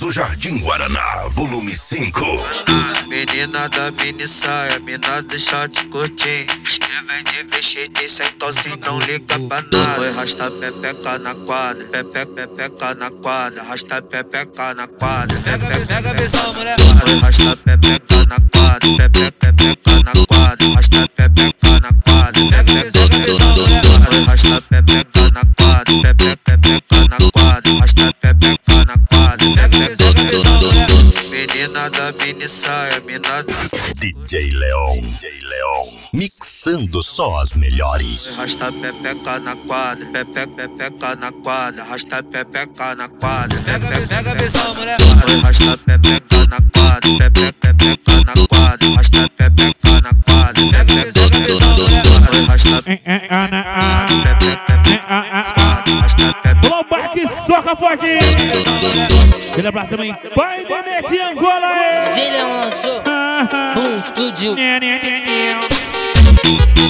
do Jardim Guaraná, volume 5. Menina da mini saia, mina do short curtinho. Vem de vestido sem calcinha, não liga pra nada. Foi arrasta pepeca na quadra, pepeca na quadra, arrasta pepeca na quadra. Pega a visão, mulher. Foi arrasta pepeca na quadra, pepeca na quadra, arrasta pepeca na quadra. Pega a visão, mulher. Foi arrasta pepeca na quadra, pepeca na quadra, arrasta pepeca na quadra. Pega a visão, mulher. Menina da mini saia, mina DJ Leon, mixando só as melhores. arrasta pepeca na quadra, pepeca na quadra, arrasta pepeca na quadra. Pega a visão, mulher. Arrasta pepeca na quadra, pepeca na quadra, arrasta pepeca na quadra. Pega a visão, mulher. Arrasta pepeca na quadra, arrasta pepeca. Lombar que soca forte. Aquele abraço também. Pai de Nete Angola. DJ Leon lançou, explodiu.